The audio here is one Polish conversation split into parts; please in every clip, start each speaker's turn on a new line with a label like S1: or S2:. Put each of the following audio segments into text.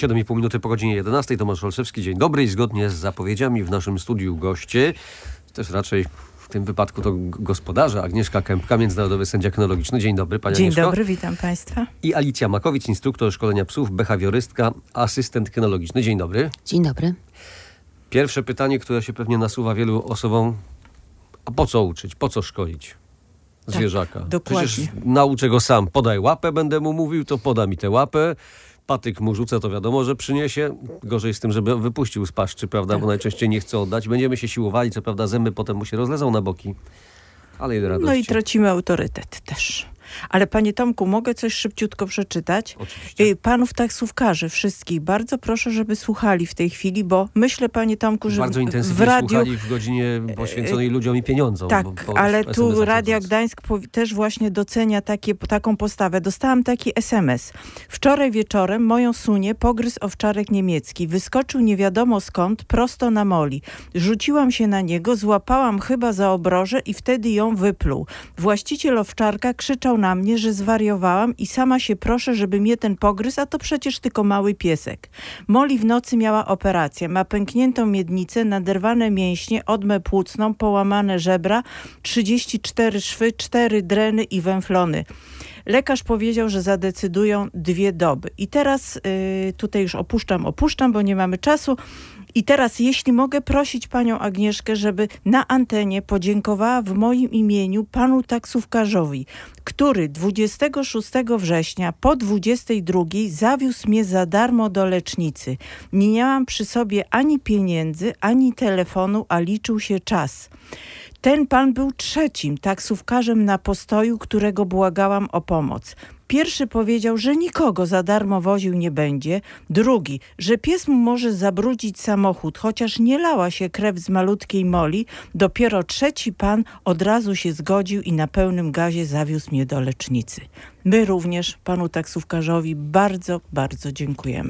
S1: 7,5 minuty po godzinie 11. Tomasz Olszewski, dzień dobry i zgodnie z zapowiedziami w naszym studiu goście, też raczej w tym wypadku to gospodarze, Agnieszka Kępka, międzynarodowy sędzia kynologiczny. Dzień dobry, pani Agnieszko.
S2: Dzień dobry, witam państwa.
S1: I Alicja Makowicz, instruktor szkolenia psów, behawiorystka, asystent kynologiczny. Dzień dobry.
S3: Dzień dobry.
S1: Pierwsze pytanie, które się pewnie nasuwa wielu osobom, a po co uczyć, po co szkolić zwierzaka?
S2: Tak, dokładnie.
S1: Przecież nauczę go sam. Podaj łapę, będę mu mówił, to poda mi tę łapę. Patyk mu rzucę, to wiadomo, że przyniesie. Gorzej z tym, żeby wypuścił z paszczy, prawda, bo najczęściej nie chce oddać. Będziemy się siłowali, co prawda zęby potem mu się rozlezą na boki. Ale ile radości.
S2: No i tracimy autorytet też. Ale panie Tomku, mogę coś szybciutko przeczytać?
S1: Oczywiście.
S2: Panów taksówkarzy wszystkich bardzo proszę, żeby słuchali w tej chwili, bo myślę, panie Tomku, że
S1: bardzo intensywnie
S2: w radiu...
S1: słuchali w godzinie poświęconej ludziom i pieniądzom.
S2: Tak, ale tu
S1: SMS-a
S2: Radio
S1: wchodząc.
S2: Gdańsk też właśnie docenia taką postawę. Dostałam taki SMS. Wczoraj wieczorem moją Sunię pogryzł owczarek niemiecki. Wyskoczył nie wiadomo skąd, prosto na moli. Rzuciłam się na niego, złapałam chyba za obroże i wtedy ją wypluł. Właściciel owczarka krzyczał na mnie, że zwariowałam i sama się proszę, żeby mnie ten pogryzł, a to przecież tylko mały piesek. Molly w nocy miała operację. Ma pękniętą miednicę, naderwane mięśnie, odmę płucną, połamane żebra, 34 szwy, 4 dreny i węflony. Lekarz powiedział, że zadecydują 2 doby. I teraz tutaj już opuszczam, bo nie mamy czasu. I teraz, jeśli mogę prosić panią Agnieszkę, żeby na antenie podziękowała w moim imieniu panu taksówkarzowi, który 26 września po 22 zawiózł mnie za darmo do lecznicy. Nie miałam przy sobie ani pieniędzy, ani telefonu, a liczył się czas. Ten pan był 3. taksówkarzem na postoju, którego błagałam o pomoc. Pierwszy powiedział, że nikogo za darmo woził nie będzie. Drugi, że pies mu może zabrudzić samochód, chociaż nie lała się krew z malutkiej Moli. Dopiero 3. pan od razu się zgodził i na pełnym gazie zawiózł mnie do lecznicy. My również panu taksówkarzowi bardzo, bardzo dziękujemy.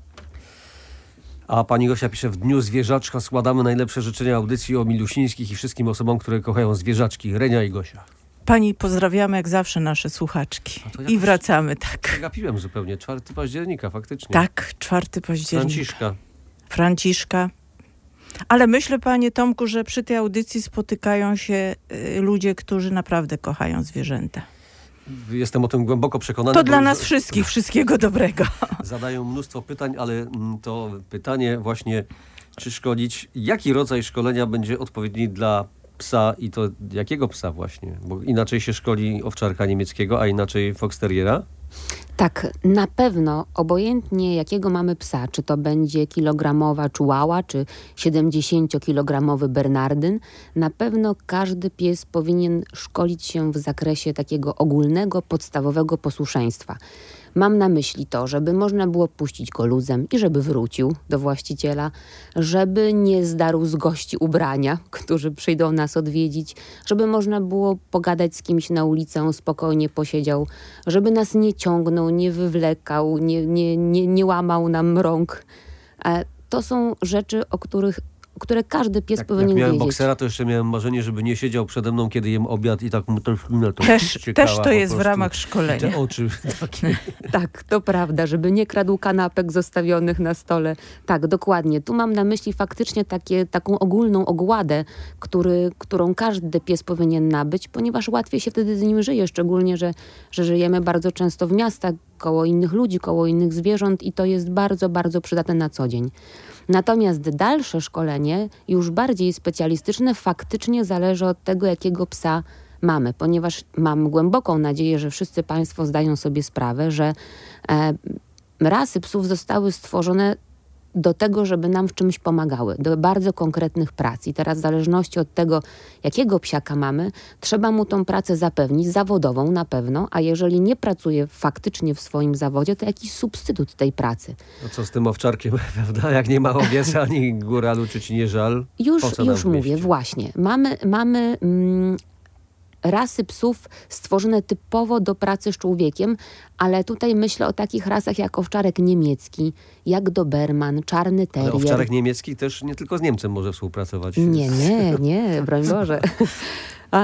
S1: A pani Gosia pisze, w Dniu Zwierzaczka składamy najlepsze życzenia audycji o Milusińskich i wszystkim osobom, które kochają zwierzaczki. Renia i Gosia.
S2: Pani pozdrawiamy jak zawsze nasze słuchaczki. I wracamy, tak.
S1: Przegapiłem zupełnie. 4 października faktycznie.
S2: Tak, 4 października.
S1: Franciszka.
S2: Ale myślę, panie Tomku, że przy tej audycji spotykają się ludzie, którzy naprawdę kochają zwierzęta.
S1: Jestem o tym głęboko przekonany.
S2: To dla nas wszystkich wszystkiego dobrego.
S1: Zadają mnóstwo pytań, ale to pytanie właśnie, czy szkolić, jaki rodzaj szkolenia będzie odpowiedni dla psa i to jakiego psa właśnie? Bo inaczej się szkoli owczarka niemieckiego, a inaczej fox terriera?
S3: Tak, na pewno, obojętnie jakiego mamy psa, czy to będzie kilogramowa Chihuahua, czy 70-kilogramowy Bernardyn, na pewno każdy pies powinien szkolić się w zakresie takiego ogólnego, podstawowego posłuszeństwa. Mam na myśli to, żeby można było puścić go luzem i żeby wrócił do właściciela, żeby nie zdarł z gości ubrania, którzy przyjdą nas odwiedzić, żeby można było pogadać z kimś na ulicę, spokojnie posiedział, żeby nas nie ciągnął, nie wywlekał, nie łamał nam rąk. To są rzeczy, które każdy pies powinien
S1: jak miałem
S3: wiedzieć.
S1: boksera, to jeszcze miałem marzenie, żeby nie siedział przede mną, kiedy jem obiad i tak mu to
S2: Też to jest w ramach szkolenia.
S1: Te oczy takie.
S3: Tak, to prawda, żeby nie kradł kanapek zostawionych na stole. Tak, dokładnie. Tu mam na myśli faktycznie taką ogólną ogładę, którą każdy pies powinien nabyć, ponieważ łatwiej się wtedy z nim żyje, szczególnie, że żyjemy bardzo często w miastach, koło innych ludzi, koło innych zwierząt i to jest bardzo, bardzo przydatne na co dzień. Natomiast dalsze szkolenie, już bardziej specjalistyczne, faktycznie zależy od tego, jakiego psa mamy, ponieważ mam głęboką nadzieję, że wszyscy państwo zdają sobie sprawę, że rasy psów zostały stworzone do tego, żeby nam w czymś pomagały, do bardzo konkretnych prac. I teraz w zależności od tego, jakiego psiaka mamy, trzeba mu tą pracę zapewnić, zawodową na pewno, a jeżeli nie pracuje faktycznie w swoim zawodzie, to jakiś substytut tej pracy.
S1: No co z tym owczarkiem, prawda? Jak nie ma owiec ani góralu, czy ci nie żal?
S3: Już mówię, właśnie. Mamy rasy psów stworzone typowo do pracy z człowiekiem, ale tutaj myślę o takich rasach jak owczarek niemiecki, jak doberman, czarny terrier.
S1: Ale owczarek niemiecki też nie tylko z Niemcem może współpracować.
S3: Nie, broń Boże.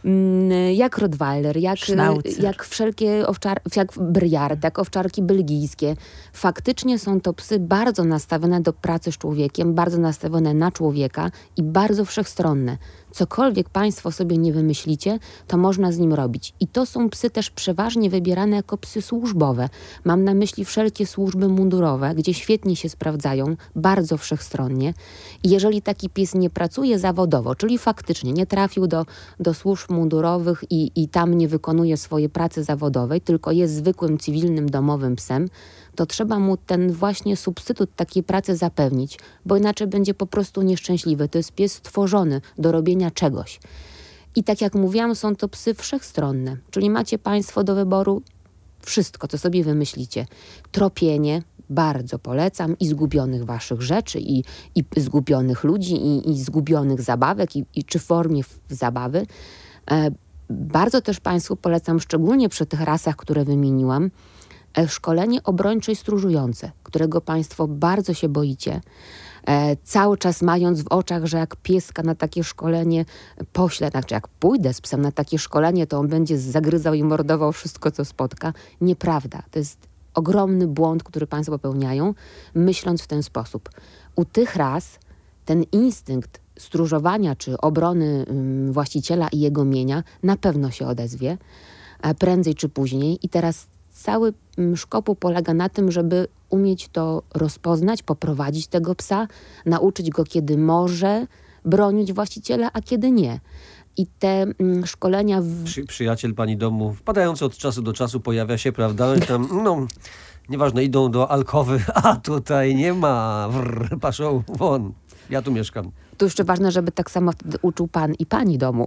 S3: jak Rottweiler,
S2: Schnauzer.
S3: jak wszelkie jak Briard, jak owczarki belgijskie. Faktycznie są to psy bardzo nastawione do pracy z człowiekiem, bardzo nastawione na człowieka i bardzo wszechstronne. Cokolwiek państwo sobie nie wymyślicie, to można z nim robić. I to są psy też przeważnie wybierane jako psy służbowe. Mam na myśli wszelkie służby mundurowe, gdzie świetnie się sprawdzają, bardzo wszechstronnie. I jeżeli taki pies nie pracuje zawodowo, czyli faktycznie nie trafił do służb mundurowych i tam nie wykonuje swojej pracy zawodowej, tylko jest zwykłym, cywilnym, domowym psem, to trzeba mu ten właśnie substytut takiej pracy zapewnić, bo inaczej będzie po prostu nieszczęśliwy. To jest pies stworzony do robienia czegoś. I tak jak mówiłam, są to psy wszechstronne, czyli macie państwo do wyboru wszystko, co sobie wymyślicie. Tropienie, bardzo polecam, i zgubionych waszych rzeczy, i zgubionych ludzi, i zgubionych zabawek, i czy w formie zabawy. Bardzo też państwu polecam, szczególnie przy tych rasach, które wymieniłam, szkolenie obrończe i stróżujące, którego państwo bardzo się boicie. Cały czas mając w oczach, że jak pieska na takie szkolenie poślę, znaczy jak pójdę z psem na takie szkolenie, to on będzie zagryzał i mordował wszystko, co spotka. Nieprawda. To jest ogromny błąd, który państwo popełniają, myśląc w ten sposób. U tych ras ten instynkt stróżowania czy obrony właściciela i jego mienia na pewno się odezwie, prędzej czy później. I teraz cały szkopuł polega na tym, żeby umieć to rozpoznać, poprowadzić tego psa, nauczyć go, kiedy może bronić właściciela, a kiedy nie. I te szkolenia...
S1: Przyjaciel pani domu, wpadający od czasu do czasu, pojawia się, prawda? Tam, nieważne, idą do alkowy, a tutaj nie ma, paszą won. Ja tu mieszkam.
S3: Tu jeszcze ważne, żeby tak samo wtedy uczył pan i pani domu,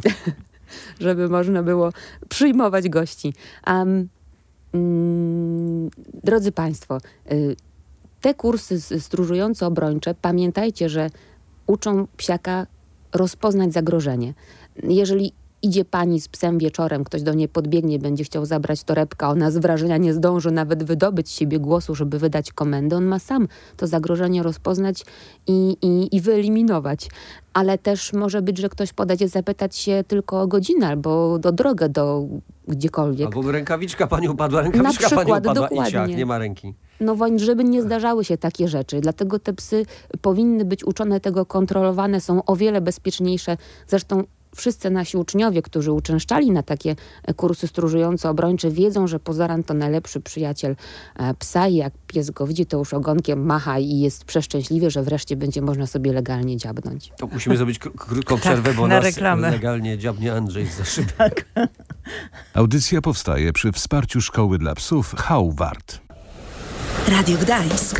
S3: żeby można było przyjmować gości. Drodzy państwo, te kursy stróżująco-obrończe, pamiętajcie, że uczą psiaka rozpoznać zagrożenie. Jeżeli idzie pani z psem wieczorem, ktoś do niej podbiegnie, będzie chciał zabrać torebkę, ona z wrażenia nie zdąży nawet wydobyć z siebie głosu, żeby wydać komendę. On ma sam to zagrożenie rozpoznać i wyeliminować. Ale też może być, że ktoś podejdzie zapytać się tylko o godzinę albo o drogę do gdziekolwiek.
S1: Albo rękawiczka pani upadła, rękawiczka pani upadła dokładnie. I ciach, nie ma ręki.
S3: No żeby nie zdarzały się takie rzeczy. Dlatego te psy powinny być uczone tego, kontrolowane, są o wiele bezpieczniejsze. Zresztą wszyscy nasi uczniowie, którzy uczęszczali na takie kursy stróżująco-obrończe, wiedzą, że pozoran to najlepszy przyjaciel psa i jak pies go widzi, to już ogonkiem macha i jest przeszczęśliwy, że wreszcie będzie można sobie legalnie dziabnąć.
S1: To musimy zrobić krótką przerwę, bo
S2: na
S1: nas
S2: reklamę.
S1: legalnie dziabnie Andrzej za szybę.
S2: Tak.
S4: Audycja powstaje przy wsparciu Szkoły dla Psów Hauwart.
S5: Radio Gdańsk.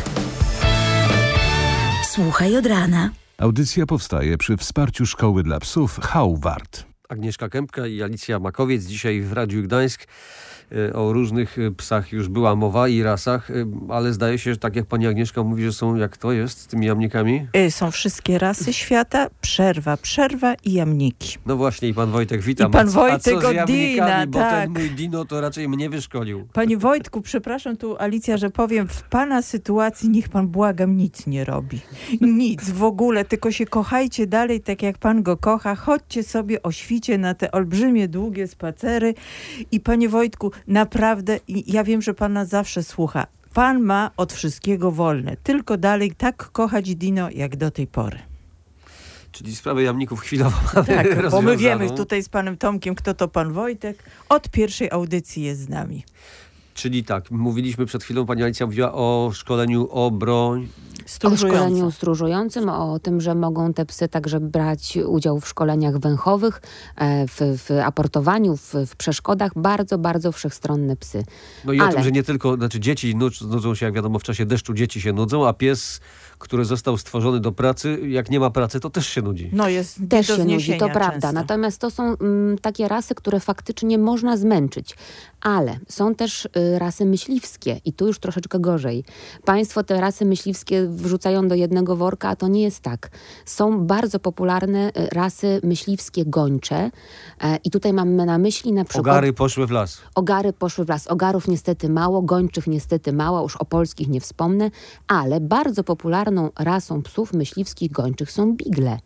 S5: Słuchaj od rana.
S4: Audycja powstaje przy wsparciu Szkoły dla Psów Hauwart.
S1: Agnieszka Kępka i Alicja Makowiec. Dzisiaj w Radiu Gdańsk o różnych psach już była mowa i rasach, ale zdaje się, że tak jak pani Agnieszka mówi, że są, jak to jest z tymi jamnikami?
S2: Są wszystkie rasy świata, przerwa i jamniki.
S1: No właśnie, i pan Wojtek, witam.
S2: I pan Wojtek
S1: a co z jamnikami,
S2: Dina,
S1: bo
S2: tak.
S1: ten mój Dino to raczej mnie wyszkolił.
S2: Panie Wojtku, przepraszam tu Alicja, że powiem, w pana sytuacji niech pan, błagam, nic nie robi. Nic w ogóle, tylko się kochajcie dalej tak jak pan go kocha. Chodźcie sobie o świcie na te olbrzymie, długie spacery. I panie Wojtku, naprawdę, ja wiem, że pan nas zawsze słucha. Pan ma od wszystkiego wolne. Tylko dalej tak kochać Dino, jak do tej pory.
S1: Czyli sprawę jamników chwilowo mamy
S2: Tak, bo my wiemy
S1: rozwiązaną.
S2: tutaj z panem Tomkiem, kto to pan Wojtek. Od pierwszej audycji jest z nami.
S1: Czyli tak, mówiliśmy przed chwilą, pani Alicja mówiła o szkoleniu
S3: O szkoleniu stróżującym, o tym, że mogą te psy także brać udział w szkoleniach węchowych, w aportowaniu, w przeszkodach. Bardzo, bardzo wszechstronne psy.
S1: No i o tym, że nie tylko, dzieci nudzą się, jak wiadomo, w czasie deszczu dzieci się nudzą, a pies, który został stworzony do pracy, jak nie ma pracy, to też się nudzi.
S2: No jest
S3: też
S2: do
S3: się nudzi, to
S2: zniesienia
S3: prawda.
S2: często.
S3: Natomiast to są takie rasy, które faktycznie można zmęczyć. Ale są też rasy myśliwskie i tu już troszeczkę gorzej. Państwo te rasy myśliwskie wrzucają do jednego worka, a to nie jest tak. Są bardzo popularne rasy myśliwskie gończe i tutaj mamy na myśli na przykład...
S1: Ogary poszły w las.
S3: Ogary poszły w las. Ogarów niestety mało, gończych niestety mało, już o polskich nie wspomnę, ale bardzo popularną rasą psów myśliwskich gończych są bigle,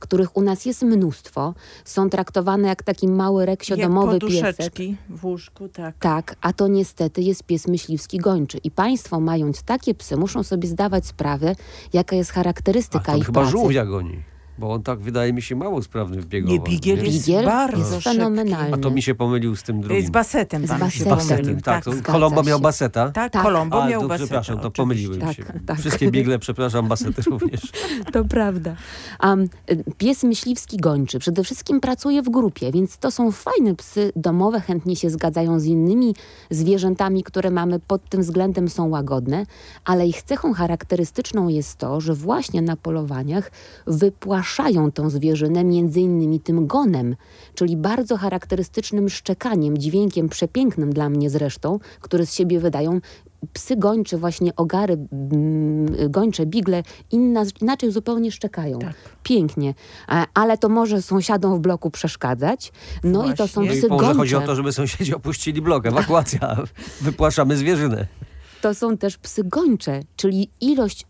S3: których u nas jest mnóstwo. Są traktowane jak taki mały reksio-domowy piesek.
S2: poduszeczki w łóżku, tak.
S3: Tak, a to niestety jest pies myśliwski gończy. I państwo, mając takie psy, muszą sobie zdawać sprawę, jaka jest charakterystyka
S1: to
S3: ich
S1: chyba
S3: pracy.
S1: żółwia goni. Bo on tak, wydaje mi się, mało sprawny biegowo.
S2: Nie, bigiel jest
S3: Bigiel
S2: bardzo
S3: jest
S2: szybki.
S3: fenomenalny.
S1: A to mi się pomylił z tym drugim.
S2: Z basetem
S3: Z
S2: pan się
S3: basetem.
S2: pomylił.
S1: Tak, to
S3: zgadza
S1: Colombo
S3: się.
S1: miał baseta.
S2: Tak,
S3: Tak.
S2: Colombo
S1: A,
S2: miał
S1: to
S2: baseta.
S1: przepraszam, to
S2: oczywiście.
S1: pomyliłem się.
S3: Tak.
S1: Wszystkie bigle, przepraszam, basety również.
S3: To prawda. Pies myśliwski gończy przede wszystkim pracuje w grupie, więc to są fajne psy domowe, chętnie się zgadzają z innymi zwierzętami, które mamy, pod tym względem są łagodne, ale ich cechą charakterystyczną jest to, że właśnie na polowaniach wypłaszają tą zwierzynę między innymi tym gonem, czyli bardzo charakterystycznym szczekaniem, dźwiękiem przepięknym dla mnie zresztą, który z siebie wydają. Psy gończe, właśnie ogary, gończe, bigle, inaczej zupełnie szczekają.
S2: Tak.
S3: Pięknie. Ale to może sąsiadom w bloku przeszkadzać. No i to są
S2: Właśnie.
S1: No i
S3: psy
S1: może
S3: gończe.
S1: chodzi o to, żeby sąsiedzi opuścili blok. Ewakuacja. Wypłaszamy zwierzynę.
S3: To są też psy gończe, czyli ilość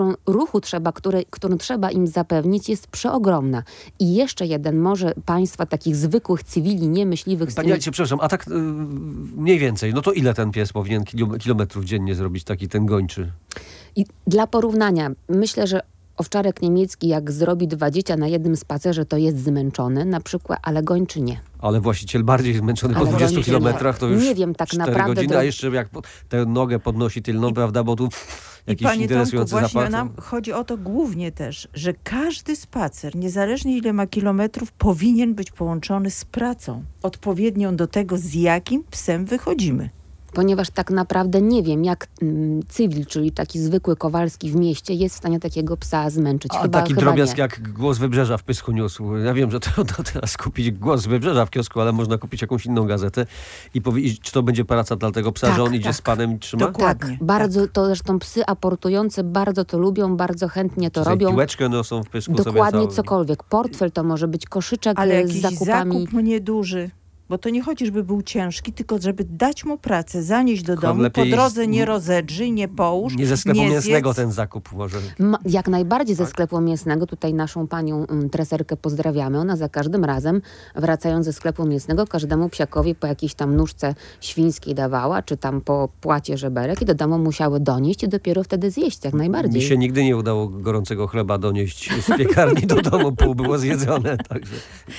S3: którą trzeba im zapewnić, jest przeogromna. I jeszcze jeden, może państwa takich zwykłych cywili, niemyśliwych...
S1: Pani Alicie, przepraszam, a tak mniej więcej, no to ile ten pies powinien kilometrów dziennie zrobić, taki ten gończy?
S3: I dla porównania, myślę, że owczarek niemiecki, jak zrobi 20 na jednym spacerze, to jest zmęczony, na przykład, ale gończy nie.
S1: Ale właściciel bardziej zmęczony po
S3: Ale
S1: 20
S3: gończy
S1: kilometrach, to już
S3: nie wiem, tak
S1: 4
S3: naprawdę
S1: godziny, a jeszcze jak tę nogę podnosi tylną, prawda, bo tu
S2: I
S1: jakiś
S2: panie Tomku,
S1: interesujący
S2: właśnie
S1: zapach.
S2: nam chodzi o to głównie też, że każdy spacer, niezależnie ile ma kilometrów, powinien być połączony z pracą. Odpowiednią do tego, z jakim psem wychodzimy.
S3: Ponieważ tak naprawdę nie wiem, jak cywil, czyli taki zwykły Kowalski w mieście jest w stanie takiego psa zmęczyć.
S1: A
S3: Chyba
S1: taki drobiazg
S3: nie.
S1: jak Głos Wybrzeża w Pysku niósł. Ja wiem, że to teraz kupić Głos Wybrzeża w kiosku, ale można kupić jakąś inną gazetę i powiedzieć, czy to będzie praca dla tego psa,
S3: Tak,
S1: że on idzie
S2: tak.
S1: z panem i trzyma?
S2: Dokładnie.
S3: Tak, bardzo to zresztą psy aportujące bardzo to lubią, bardzo chętnie to
S1: Sobie
S3: robią.
S1: piłeczkę noszą w Pysku
S3: Dokładnie
S1: sobie
S3: cokolwiek. Portfel to może być koszyczek
S2: Ale
S3: z
S2: jakiś
S3: zakupami.
S2: zakup nieduży. Bo to nie chodzi, żeby był ciężki, tylko żeby dać mu pracę, zanieść do
S1: Tylko
S2: domu, po
S1: lepiej
S2: drodze nie rozedrzyj, nie połóż,
S1: Nie ze sklepu
S2: nie
S1: mięsnego
S2: zjedz.
S1: ten zakup może.
S3: Jak najbardziej ze
S1: Tak.
S3: sklepu mięsnego. Tutaj naszą panią treserkę pozdrawiamy. Ona za każdym razem, wracając ze sklepu mięsnego, każdemu psiakowi po jakiejś tam nóżce świńskiej dawała, czy tam po płacie żeberek i do domu musiały donieść i dopiero wtedy zjeść, jak najbardziej.
S1: Mi się nigdy nie udało gorącego chleba donieść z piekarni do domu, pół było zjedzone. Także.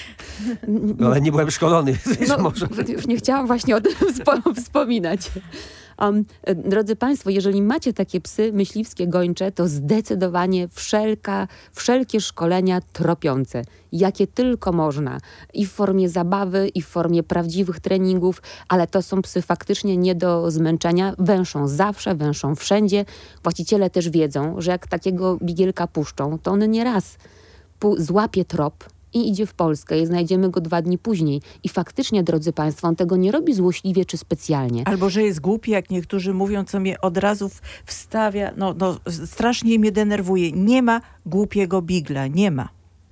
S1: Ale nie byłem szkolony.
S3: No,
S1: Może.
S3: już nie chciałam właśnie o tym wspominać. Drodzy Państwo, jeżeli macie takie psy myśliwskie gończe, to zdecydowanie wszelkie szkolenia tropiące, jakie tylko można. I w formie zabawy, i w formie prawdziwych treningów, ale to są psy faktycznie nie do zmęczenia. Węszą zawsze, węszą wszędzie. Właściciele też wiedzą, że jak takiego bigielka puszczą, to on nieraz złapie trop i idzie w Polskę i znajdziemy go 2 dni później. I faktycznie, drodzy Państwo, on tego nie robi złośliwie czy specjalnie.
S2: Albo, że jest głupi, jak niektórzy mówią, co mnie od razu wstawia, strasznie mnie denerwuje. Nie ma głupiego bigla, nie ma.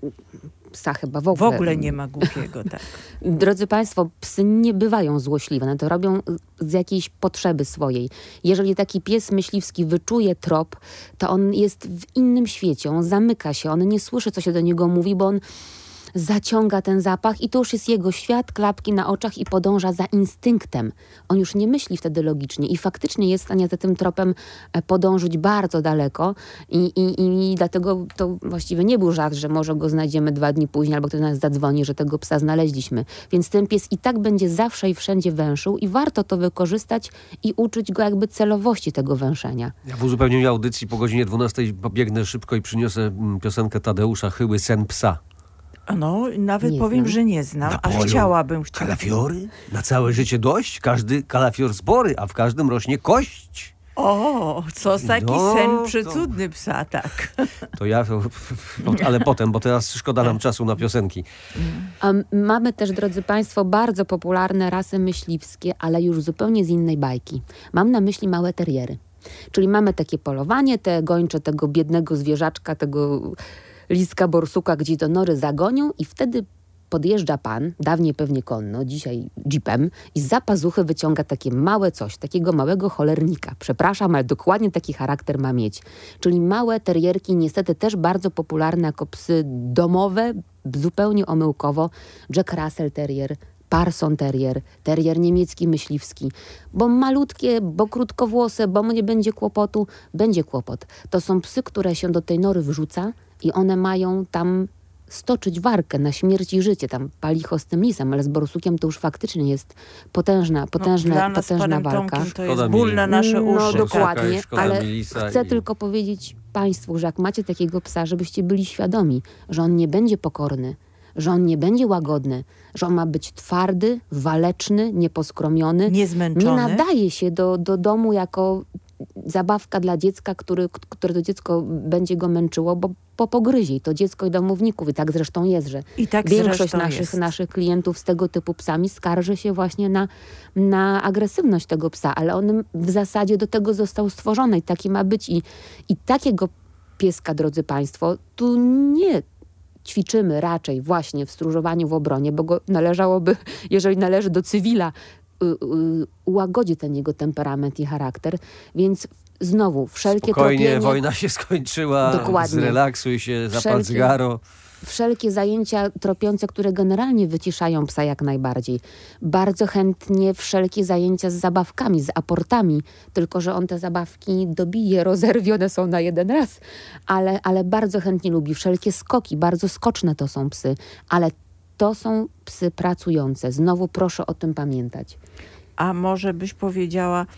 S3: Psa chyba
S2: W ogóle nie ma głupiego, tak.
S3: Drodzy Państwo, psy nie bywają złośliwe, one to robią z jakiejś potrzeby swojej. Jeżeli taki pies myśliwski wyczuje trop, to on jest w innym świecie, on zamyka się, on nie słyszy, co się do niego mówi, bo on zaciąga ten zapach i to już jest jego świat, klapki na oczach i podąża za instynktem. On już nie myśli wtedy logicznie i faktycznie jest w stanie za tym tropem podążyć bardzo daleko i dlatego to właściwie nie był żart, że może go znajdziemy 2 dni później albo ktoś do nas zadzwoni, że tego psa znaleźliśmy. Więc ten pies i tak będzie zawsze i wszędzie węszył i warto to wykorzystać i uczyć go jakby celowości tego węszenia.
S1: Ja w uzupełnieniu audycji po godzinie 12 pobiegnę szybko i przyniosę piosenkę Tadeusza Chyły Sen psa.
S2: No, nawet
S3: Nie
S2: powiem,
S3: znam.
S2: że nie znam, a
S1: Napoleon,
S2: chciałabym.
S1: Kalafiory? Na całe życie dość? Każdy kalafior zbory, a w każdym rośnie kość.
S2: O, co taki
S1: No,
S2: sen
S1: to-
S2: przecudny psa, tak.
S1: To ja, ale potem, bo teraz szkoda nam czasu na piosenki.
S3: Mamy też, drodzy Państwo, bardzo popularne rasy myśliwskie, ale już zupełnie z innej bajki. Mam na myśli małe teriery. Czyli mamy takie polowanie, te gończe tego biednego zwierzaczka, tego liska borsuka gdzieś do nory zagonią i wtedy podjeżdża pan, dawniej pewnie konno, dzisiaj jeepem i zza pazuchy wyciąga takie małe coś, takiego małego cholernika. Przepraszam, ale dokładnie taki charakter ma mieć. Czyli małe terierki, niestety też bardzo popularne jako psy domowe, zupełnie omyłkowo. Jack Russell Terrier, Parson Terrier, terrier niemiecki myśliwski. Bo malutkie, bo krótkowłose, bo mu nie będzie kłopotu, będzie kłopot. To są psy, które się do tej nory wrzuca i one mają tam stoczyć walkę na śmierć i życie. Tam palicho z tym lisem, ale z borsukiem to już faktycznie jest potężna
S2: Dla nas panem
S3: walka.
S2: Tomkiem to jest ból na nasze uszy.
S3: No dokładnie, ale
S1: Milisa
S3: chcę tylko powiedzieć państwu, że jak macie takiego psa, żebyście byli świadomi, że on nie będzie pokorny, że on nie będzie łagodny, że on ma być twardy, waleczny, nieposkromiony.
S2: Niezmęczony.
S3: Nie nadaje się do domu jako zabawka dla dziecka, które to dziecko będzie go męczyło, bo pogryzie i to dziecko i domowników. I tak zresztą jest, że
S2: I tak
S3: większość
S2: zresztą
S3: naszych klientów z tego typu psami skarży się właśnie na agresywność tego psa, ale on w zasadzie do tego został stworzony i taki ma być. I takiego pieska, drodzy państwo, tu nie ćwiczymy raczej właśnie w stróżowaniu w obronie, bo go należałoby, jeżeli należy do cywila, ułagodzi ten jego temperament i charakter, więc znowu wszelkie
S1: spokojnie,
S3: tropienie...
S1: wojna się skończyła,
S3: Dokładnie.
S1: zrelaksuj się, zapal cygaro.
S3: Wszelkie zajęcia tropiące, które generalnie wyciszają psa jak najbardziej. Bardzo chętnie wszelkie zajęcia z zabawkami, z aportami, tylko że on te zabawki dobije, rozerwie, one są na jeden raz, ale bardzo chętnie lubi wszelkie skoki, bardzo skoczne to są psy, ale to są psy pracujące. Znowu proszę o tym pamiętać.
S2: A może byś powiedziała,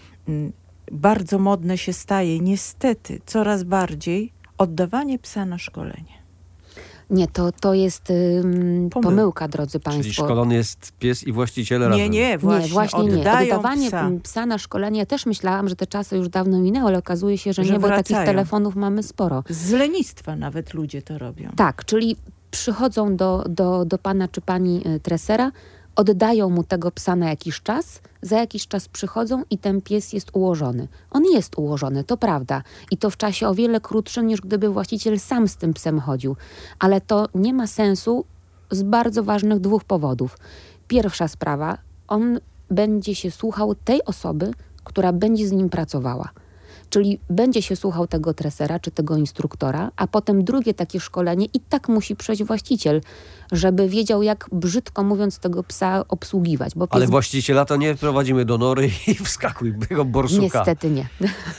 S2: bardzo modne się staje, niestety, coraz bardziej oddawanie psa na szkolenie.
S3: Nie, to jest pomyłka, drodzy państwo.
S1: Czyli szkolony jest pies i właściciele razem.
S2: Nie, właśnie nie.
S3: Oddawanie psa na szkolenie, ja też myślałam, że te czasy już dawno minęły, ale okazuje się, że nie, bo
S2: wracają.
S3: takich telefonów mamy sporo.
S2: Z lenistwa nawet ludzie to robią.
S3: Tak, czyli przychodzą do pana czy pani tresera, oddają mu tego psa na jakiś czas, za jakiś czas przychodzą i ten pies jest ułożony. On jest ułożony, to prawda. I to w czasie o wiele krótszym, niż gdyby właściciel sam z tym psem chodził. Ale to nie ma sensu z bardzo ważnych dwóch powodów. Pierwsza sprawa, on będzie się słuchał tej osoby, która będzie z nim pracowała. Czyli będzie się słuchał tego tresera czy tego instruktora, a potem drugie takie szkolenie i tak musi przejść właściciel, żeby wiedział, jak brzydko mówiąc tego psa obsługiwać. Bo pies...
S1: Ale właściciela to nie prowadzimy do nory i wskakuj tego borsuka.
S3: Niestety nie.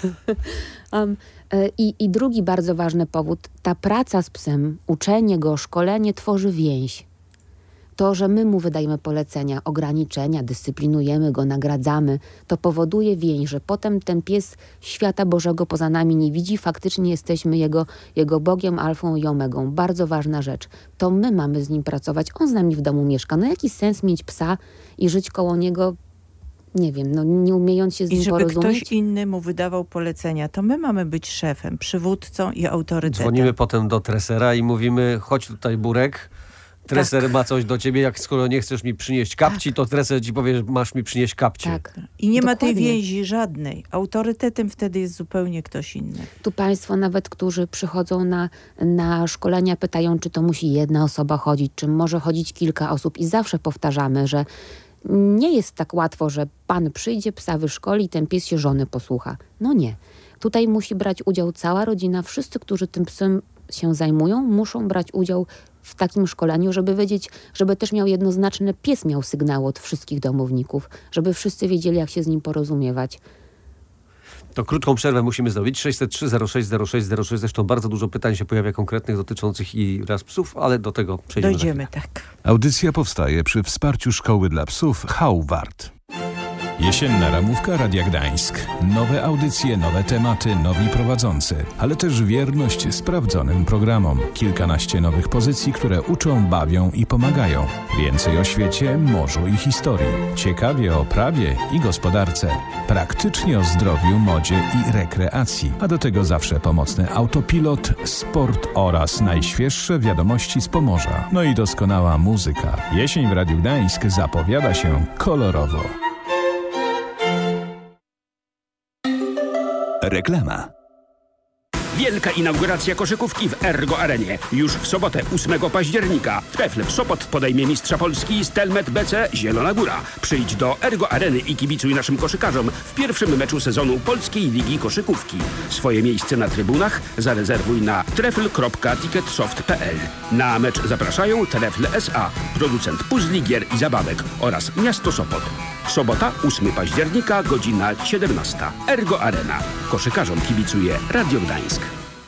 S3: I drugi bardzo ważny powód, ta praca z psem, uczenie go, szkolenie tworzy więź. To, że my mu wydajemy polecenia, ograniczenia, dyscyplinujemy go, nagradzamy, to powoduje więź, że potem ten pies świata Bożego poza nami nie widzi, faktycznie jesteśmy jego Bogiem, alfą i omegą. Bardzo ważna rzecz. To my mamy z nim pracować. On z nami w domu mieszka. No jaki sens mieć psa i żyć koło niego, nie wiem, no nie umiejąc się z nim porozumieć?
S2: I żeby ktoś inny mu wydawał polecenia, to my mamy być szefem, przywódcą i autorytetem.
S1: Dzwonimy potem do tresera i mówimy, chodź tutaj Burek, treser ma coś do ciebie, jak skoro nie chcesz mi przynieść kapci, to treser ci powie, że masz mi przynieść kapcie.
S3: Tak.
S2: I nie ma tej
S3: Dokładnie.
S2: więzi żadnej. Autorytetem wtedy jest zupełnie ktoś inny.
S3: Tu państwo nawet, którzy przychodzą na szkolenia, pytają, czy to musi jedna osoba chodzić, czy może chodzić kilka osób i zawsze powtarzamy, że nie jest tak łatwo, że pan przyjdzie, psa wyszkoli i ten pies się żony posłucha. No nie. Tutaj musi brać udział cała rodzina. Wszyscy, którzy tym psem się zajmują, muszą brać udział w takim szkoleniu, żeby wiedzieć, żeby też miał jednoznaczny pies miał sygnał od wszystkich domowników, żeby wszyscy wiedzieli, jak się z nim porozumiewać.
S1: To krótką przerwę musimy zrobić. 603 06 06 06. Zresztą bardzo dużo pytań się pojawia konkretnych dotyczących i raz psów, ale do tego przejdziemy.
S2: Dojdziemy, tak.
S4: Audycja powstaje przy wsparciu Szkoły dla Psów Hauwart. Jesienna ramówka Radia Gdańsk. Nowe audycje, nowe tematy, nowi prowadzący, ale też wierność sprawdzonym programom. Kilkanaście nowych pozycji, które uczą, bawią i pomagają. Więcej o świecie, morzu i historii. Ciekawie o prawie i gospodarce. Praktycznie o zdrowiu, modzie i rekreacji. A do tego zawsze pomocny autopilot, sport oraz najświeższe wiadomości z Pomorza. No i doskonała muzyka. Jesień w Radiu Gdańsk zapowiada się kolorowo.
S6: Reklama. Wielka inauguracja koszykówki w Ergo Arenie. Już w sobotę 8 października. W Tefle Sopot podejmie mistrza Polski Stelmet BC Zielona Góra. Przyjdź do Ergo Areny i kibicuj naszym koszykarzom w pierwszym meczu sezonu Polskiej Ligi Koszykówki. Swoje miejsce na trybunach zarezerwuj na trefl.ticketsoft.pl. Na mecz zapraszają Trefl S.A., producent puzli, gier i zabawek oraz Miasto Sopot. Sobota, 8 października, godzina 17. Ergo Arena. Koszykarzom kibicuje Radio Gdańsk.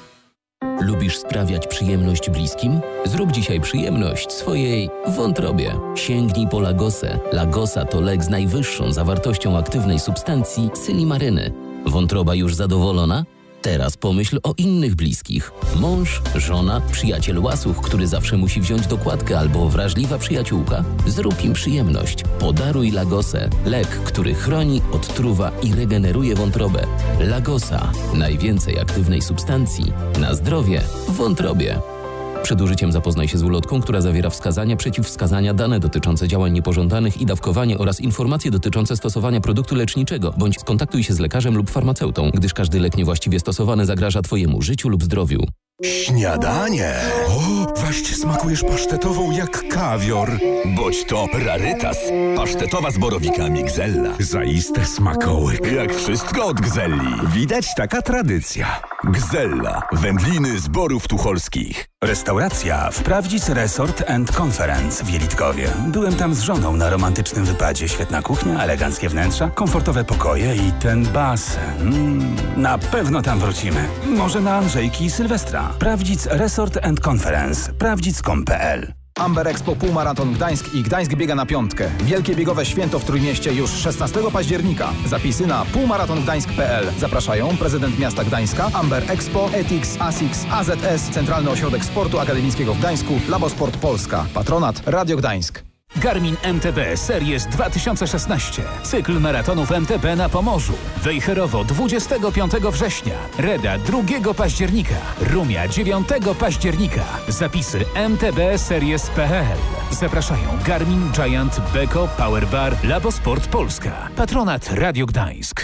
S7: Lubisz sprawiać przyjemność bliskim? Zrób dzisiaj przyjemność swojej wątrobie. Sięgnij po Lagosę. Lagosa to lek z najwyższą zawartością aktywnej substancji sylimaryny. Wątroba już zadowolona? Teraz pomyśl o innych bliskich. Mąż, żona, przyjaciel łasuch, który zawsze musi wziąć dokładkę, albo wrażliwa przyjaciółka. Zrób im przyjemność. Podaruj Lagosę. Lek, który chroni, odtruwa i regeneruje wątrobę. Lagosa. Najwięcej aktywnej substancji. Na zdrowie w wątrobie. Przed użyciem zapoznaj się z ulotką, która zawiera wskazania, przeciwwskazania, dane dotyczące działań niepożądanych i dawkowanie oraz informacje dotyczące stosowania produktu leczniczego, bądź skontaktuj się z lekarzem lub farmaceutą, gdyż każdy lek niewłaściwie stosowany zagraża Twojemu życiu lub zdrowiu.
S8: Śniadanie! O, właśnie smakujesz pasztetową jak kawior. Boć to rarytas. Pasztetowa z borowikami Gzella. Zaiste smakołyk. Jak wszystko od Gzelli. Widać taka tradycja. Gzella. Wędliny z Borów Tucholskich.
S9: Restauracja Wprawdzic Resort & Conference w Jelitkowie. Byłem tam z żoną na romantycznym wypadzie. Świetna kuchnia, eleganckie wnętrza, komfortowe pokoje i ten basen. Na pewno tam wrócimy. Może na Andrzejki i Sylwestra. Prawdzic Resort & Conference. Prawdzic.com.pl.
S10: Amber Expo Półmaraton Gdańsk i Gdańsk biega na piątkę. Wielkie biegowe święto w Trójmieście już 16 października. Zapisy na półmaratongdańsk.pl. Zapraszają prezydent miasta Gdańska, Amber Expo, Etix, ASICS, AZS, Centralny Ośrodek Sportu Akademickiego w Gdańsku, Labosport Polska. Patronat Radio Gdańsk.
S11: Garmin MTB Series 2016. Cykl maratonów MTB na Pomorzu. Wejherowo 25 września. Reda 2 października. Rumia 9 października. Zapisy mtbseries.pl. Zapraszają Garmin, Giant, Beko, Powerbar, Labosport Polska. Patronat Radio Gdańsk.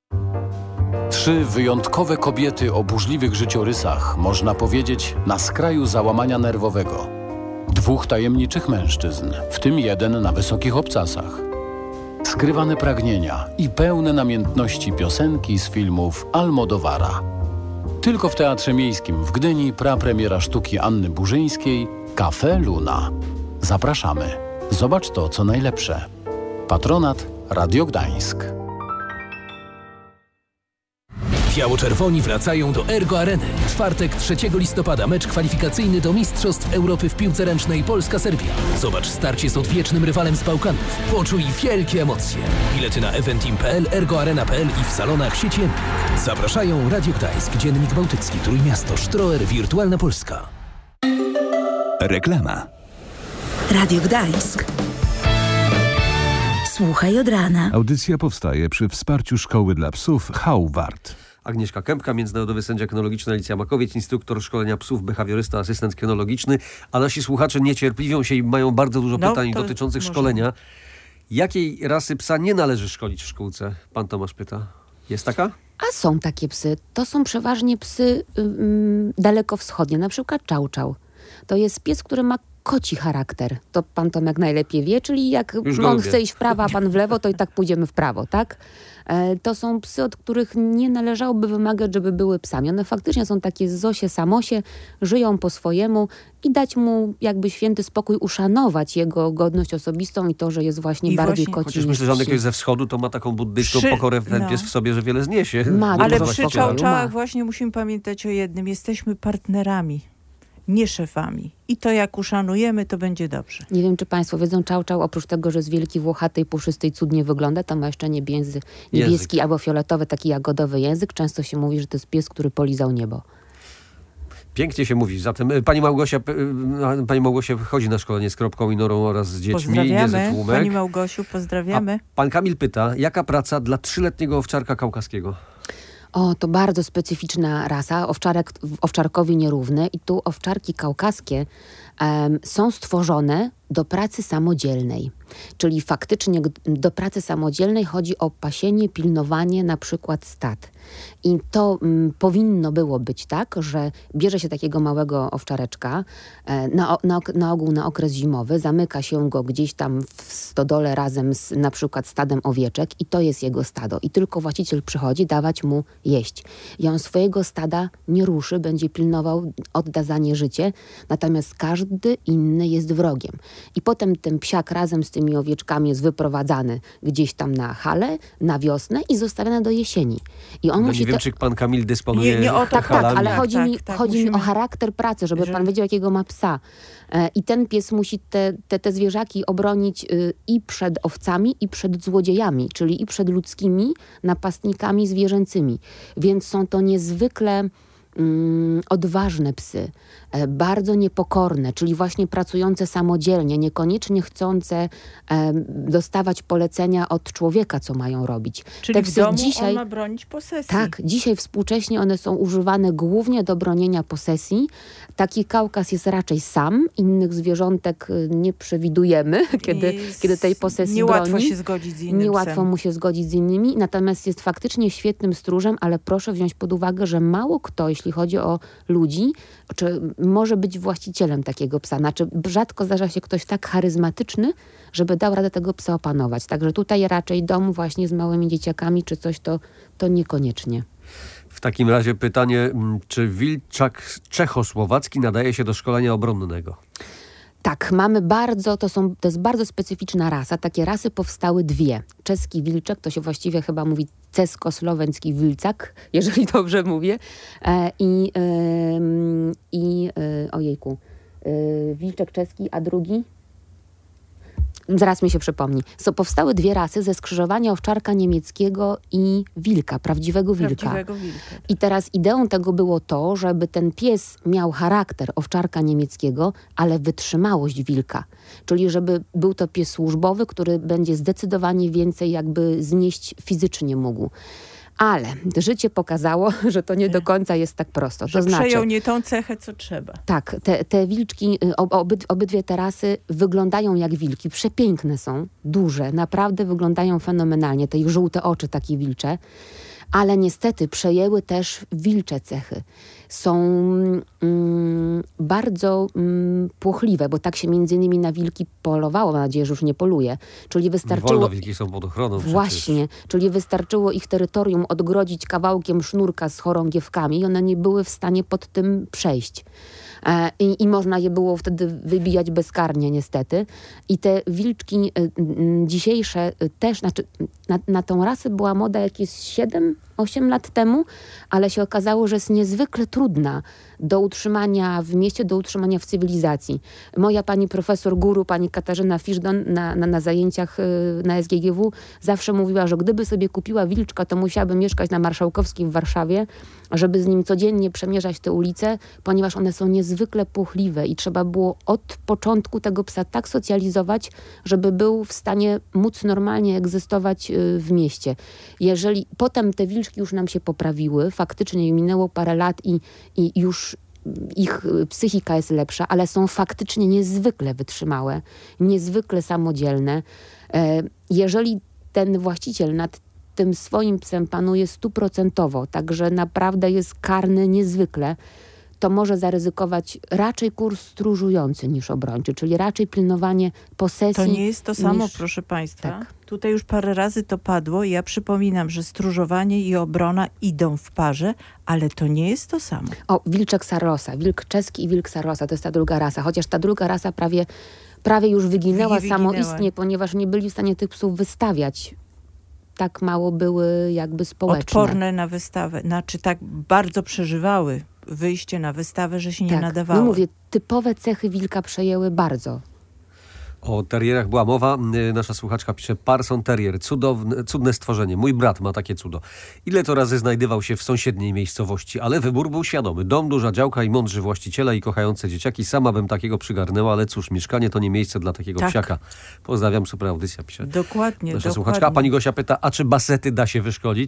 S12: 3 wyjątkowe kobiety o burzliwych życiorysach, można powiedzieć, na skraju załamania nerwowego. 2 tajemniczych mężczyzn, w tym 1 na wysokich obcasach. Skrywane pragnienia i pełne namiętności piosenki z filmów Almodovara. Tylko w Teatrze Miejskim w Gdyni prapremiera sztuki Anny Burzyńskiej Café Luna. Zapraszamy. Zobacz to, co najlepsze. Patronat Radio Gdańsk.
S13: Biało-czerwoni wracają do Ergo Areny. Czwartek 3 listopada mecz kwalifikacyjny do Mistrzostw Europy w piłce ręcznej Polska-Serbia. Zobacz starcie z odwiecznym rywalem z Bałkanów. Poczuj wielkie emocje. Bilety na eventim.pl, ergoarena.pl i w salonach sieci Empik. Zapraszają Radio Gdańsk, Dziennik Bałtycki, Trójmiasto, Sztroer, Wirtualna Polska.
S8: Reklama.
S5: Radio Gdańsk. Słuchaj od rana.
S4: Audycja powstaje przy wsparciu Szkoły dla Psów Hauwart.
S1: Agnieszka Kępka, międzynarodowy sędzia kynologiczny, Alicja Makowiec, instruktor szkolenia psów, behawiorysta, asystent kynologiczny, a nasi słuchacze niecierpliwią się i mają bardzo dużo pytań dotyczących szkolenia. Jakiej rasy psa nie należy szkolić w szkółce? Pan Tomasz pyta. Jest taka?
S3: A są takie psy. To są przeważnie psy dalekowschodnie, na przykład czał czał. To jest pies, który ma koci charakter. To pan Tomek najlepiej wie, czyli jak on chce iść w prawo, a pan w lewo, to i tak pójdziemy w prawo, tak? To są psy, od których nie należałoby wymagać, żeby były psami. One faktycznie są takie zosie, samosie, żyją po swojemu i dać mu jakby święty spokój, uszanować jego godność osobistą i to, że jest właśnie bardziej koci.
S1: Chociaż myślę, że on jakiegoś ze wschodu to ma taką buddyjską pokorę ten pies w sobie, że wiele zniesie.
S2: Ale przy czał-czałach właśnie musimy pamiętać o jednym. Jesteśmy partnerami, nie szefami. I to jak uszanujemy, to będzie dobrze.
S3: Nie wiem, czy państwo wiedzą, czał czał oprócz tego, że jest wielki, włochaty i puszysty i cudnie wygląda, to ma jeszcze niebieski albo fioletowy, taki jagodowy język. Często się mówi, że to jest pies, który polizał niebo.
S1: Pięknie się mówi. Zatem pani Małgosia chodzi na szkolenie z Kropką i Norą oraz z dziećmi.
S2: Pozdrawiamy. Pani Małgosiu, pozdrawiamy.
S1: A pan Kamil pyta, jaka praca dla 3-letniego owczarka kaukaskiego?
S3: O, to bardzo specyficzna rasa. Owczarek owczarkowi nierówny i tu owczarki kaukaskie są stworzone do pracy samodzielnej. Czyli faktycznie do pracy samodzielnej chodzi o pasienie, pilnowanie na przykład stad. I to powinno było być tak, że bierze się takiego małego owczareczka, na ogół na okres zimowy, zamyka się go gdzieś tam w stodole razem z na przykład stadem owieczek i to jest jego stado. I tylko właściciel przychodzi dawać mu jeść. I on swojego stada nie ruszy, będzie pilnował, odda za nie życie, natomiast każdy inny jest wrogiem. I potem ten psiak razem z tymi owieczkami jest wyprowadzany gdzieś tam na halę, na wiosnę i zostawiony do jesieni. I on musi
S1: nie wiem, czy pan Kamil dysponuje
S3: tak, ale chodzi mi o charakter pracy, żeby pan wiedział, jakiego ma psa. I ten pies musi te zwierzaki obronić i przed owcami, i przed złodziejami, czyli i przed ludzkimi napastnikami zwierzęcymi. Więc są to niezwykle odważne psy, bardzo niepokorne, czyli właśnie pracujące samodzielnie, niekoniecznie chcące dostawać polecenia od człowieka, co mają robić.
S2: Czyli
S3: te
S2: w
S3: psy
S2: domu
S3: dzisiaj,
S2: on ma bronić posesji.
S3: Tak, dzisiaj współcześnie one są używane głównie do bronienia posesji. Taki Kaukaz jest raczej sam, innych zwierzątek nie przewidujemy, kiedy tej posesji
S2: niełatwo
S3: broni.
S2: się zgodzić z innym
S3: Niełatwo
S2: psem.
S3: mu się zgodzić z innymi, natomiast jest faktycznie świetnym stróżem, ale proszę wziąć pod uwagę, że mało kto, jeśli chodzi o ludzi, czy może być właścicielem takiego psa. Znaczy, rzadko zdarza się ktoś tak charyzmatyczny, żeby dał radę tego psa opanować. Także tutaj raczej dom właśnie z małymi dzieciakami czy coś, to niekoniecznie.
S1: W takim razie pytanie, czy wilczak czechosłowacki nadaje się do szkolenia obronnego?
S3: Tak, mamy to jest bardzo specyficzna rasa. Takie rasy powstały dwie. Czeski wilczek, to się właściwie chyba mówi cesko-słoweński wilczak, jeżeli dobrze mówię. Wilczek czeski, a drugi? Zaraz mi się przypomni. Powstały dwie rasy ze skrzyżowania owczarka niemieckiego i wilka, prawdziwego wilka. I teraz ideą tego było to, żeby ten pies miał charakter owczarka niemieckiego, ale wytrzymałość wilka. Czyli żeby był to pies służbowy, który będzie zdecydowanie więcej jakby znieść fizycznie mógł. Ale życie pokazało, że to nie do końca jest tak prosto.
S2: Że przejął nie tą cechę, co trzeba.
S3: Tak, te wilczki, obydwie te rasy wyglądają jak wilki. Przepiękne są, duże, naprawdę wyglądają fenomenalnie. Te ich żółte oczy takie wilcze. Ale niestety przejęły też wilcze cechy. Są bardzo płochliwe, bo tak się między innymi na wilki polowało. Mam nadzieję, że już nie poluje. Czyli wystarczyło...
S1: Wolno, wilki są pod ochroną.
S3: Właśnie, czyli wystarczyło ich terytorium odgrodzić kawałkiem sznurka z chorągiewkami i one nie były w stanie pod tym przejść. I można je było wtedy wybijać bezkarnie niestety. I te wilczki dzisiejsze też, znaczy na tą rasę była moda jakieś 7-8 lat temu, ale się okazało, że jest niezwykle trudna do utrzymania w mieście, do utrzymania w cywilizacji. Moja pani profesor guru, pani Katarzyna Fiszdon na zajęciach na SGGW zawsze mówiła, że gdyby sobie kupiła wilczka, to musiałaby mieszkać na Marszałkowskiej w Warszawie, żeby z nim codziennie przemierzać te ulice, ponieważ one są niezwykle płochliwe i trzeba było od początku tego psa tak socjalizować, żeby był w stanie móc normalnie egzystować w mieście. Jeżeli potem te wilczki już nam się poprawiły, faktycznie minęło parę lat i już ich psychika jest lepsza, ale są faktycznie niezwykle wytrzymałe, niezwykle samodzielne. Jeżeli ten właściciel nad tym swoim psem panuje 100%, także naprawdę jest karny niezwykle, to może zaryzykować raczej kurs stróżujący niż obrończy, czyli raczej pilnowanie posesji.
S2: To nie jest to samo, proszę państwa.
S3: Tak.
S2: Tutaj już parę razy to padło i ja przypominam, że stróżowanie i obrona idą w parze, ale to nie jest to samo.
S3: O, wilczek Sarrosa, wilk czeski i wilk Sarrosa, to jest ta druga rasa, chociaż ta druga rasa prawie już wyginęła samoistnie, ponieważ nie byli w stanie tych psów wystawiać. Tak mało były jakby społeczne.
S2: Odporne na wystawę, znaczy tak bardzo przeżywały wyjście na wystawę, że się nie nadawało.
S3: No mówię, typowe cechy wilka przejęły bardzo.
S1: O terierach była mowa. Nasza słuchaczka pisze: Parson Terrier, cudne stworzenie. Mój brat ma takie cudo. Ile to razy znajdywał się w sąsiedniej miejscowości, ale wybór był świadomy. Dom, duża działka i mądrzy właściciele i kochające dzieciaki. Sama bym takiego przygarnęła, ale cóż, mieszkanie to nie miejsce dla takiego psiaka. Pozdrawiam, super audycja, pisze
S2: Dokładnie,
S1: nasza słuchaczka. A pani Gosia pyta, a czy basety da się wyszkolić?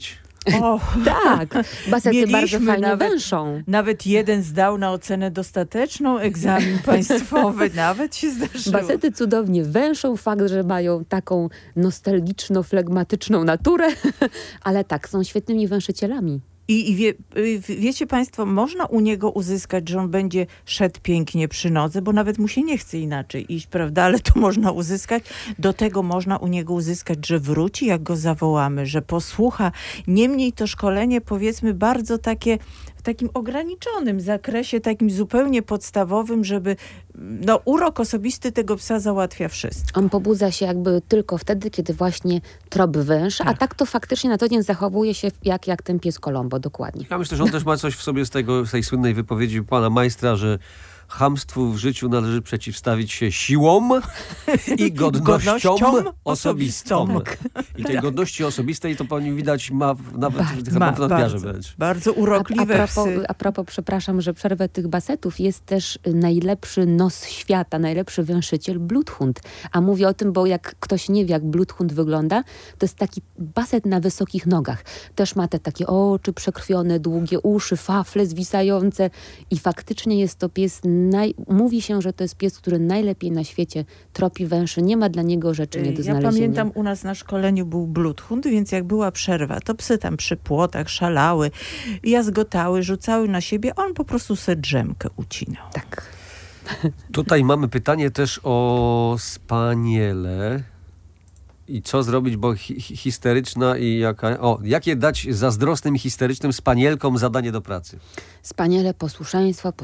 S2: O,
S3: Tak, basety bardzo
S2: mieliśmy
S3: fajnie węszą.
S2: Nawet jeden zdał na ocenę dostateczną egzamin państwowy. Nawet się zdarzyło.
S3: Basety cudownie węszą, fakt, że mają taką nostalgiczno-flegmatyczną naturę, ale tak, są świetnymi węszycielami.
S2: I wiecie państwo, można u niego uzyskać, że on będzie szedł pięknie przy nodze, bo nawet mu się nie chce inaczej iść, prawda? Ale to można uzyskać. Do tego można u niego uzyskać, że wróci, jak go zawołamy, że posłucha. Niemniej to szkolenie, powiedzmy, bardzo takie w takim ograniczonym zakresie, takim zupełnie podstawowym, żeby urok osobisty tego psa załatwia wszystko.
S3: On pobudza się jakby tylko wtedy, kiedy właśnie trop węż, a tak to faktycznie na co dzień zachowuje się jak ten pies Colombo, dokładnie.
S1: Ja myślę, że on też ma coś w sobie z tej słynnej wypowiedzi pana majstra, że chamstwu w życiu należy przeciwstawić się siłom i godnością osobistą. I tej godności osobistej to pani widać ma nawet w nadmiarze wręcz.
S2: Bardzo urokliwe psy.
S3: A propos, przepraszam, że przerwę tych basetów, jest też najlepszy nos świata, najlepszy węszyciel Bluthund. A mówię o tym, bo jak ktoś nie wie, jak Bluthund wygląda, to jest taki baset na wysokich nogach. Też ma te takie oczy przekrwione, długie uszy, fafle zwisające i faktycznie jest to pies mówi się, że to jest pies, który najlepiej na świecie tropi węszy. Nie ma dla niego rzeczy nie do znalezienia.
S2: Ja pamiętam, u nas na szkoleniu był Bluthund, więc jak była przerwa, to psy tam przy płotach szalały, jazgotały, rzucały na siebie, on po prostu se drzemkę ucinał.
S3: Tak.
S1: Tutaj mamy pytanie też o spaniele. I co zrobić, bo histeryczna i jaka... jakie dać zazdrosnym i histerycznym spanielkom zadanie do pracy?
S3: Spaniele posłuszeństwo